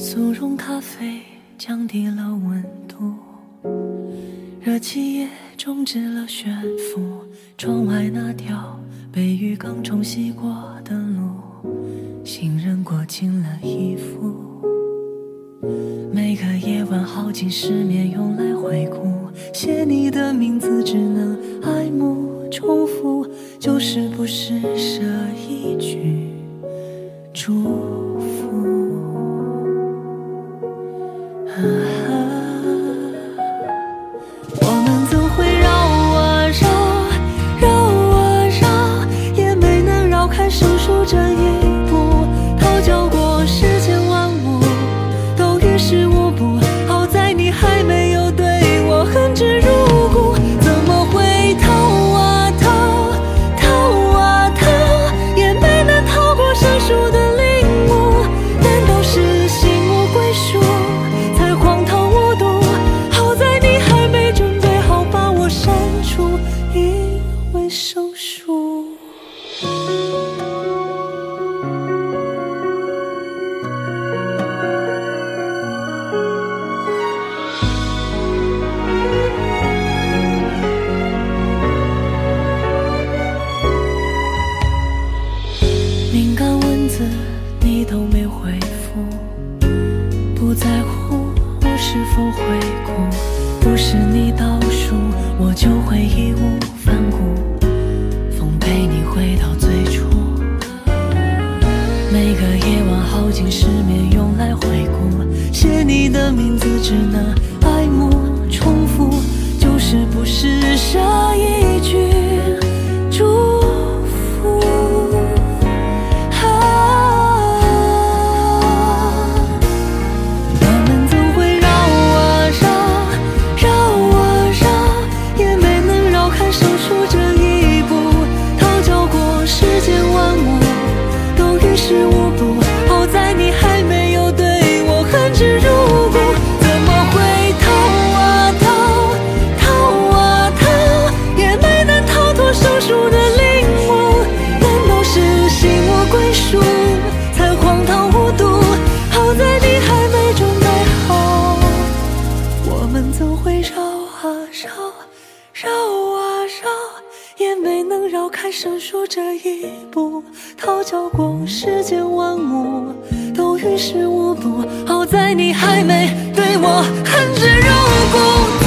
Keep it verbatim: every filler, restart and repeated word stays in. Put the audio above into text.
速溶咖啡降低了温度，热气也终止了悬浮。窗外那条被浴缸冲洗过的路，行人裹紧了衣服。每个夜晚耗尽失眠用来回顾，写你的名字只能爱慕重复，就是不施舍一句祝福。啊啊，我们总会绕啊绕，绕啊绕，也没能绕开生疏这一步。讨教过世间万物，都于事无补。好在你还没有对我恨之入骨，怎么会逃啊逃，逃啊逃，也没能逃过生疏的领悟。难道是心无归属？荒唐无度，好在你还没准备好把我删除，因为生疏。敏感文字你都没回复，不在乎我是否会哭，不是你倒数我就会义无反顾，风陪你回到最初。每个夜晚耗尽失眠用来回顾，写你的名字只能爱慕重复，就是不施舍一句祝福。是无补，好在你还没有对我恨之入骨，怎么会逃啊逃，逃啊逃，也没能逃脱生疏的领悟。难道是心无归属，才荒唐无度？好在你还没准备好，我们总会绕啊绕，绕啊绕，也没能绕开生疏这一步。讨教过世间万物，都于事无补，好在你还没对我恨之入骨。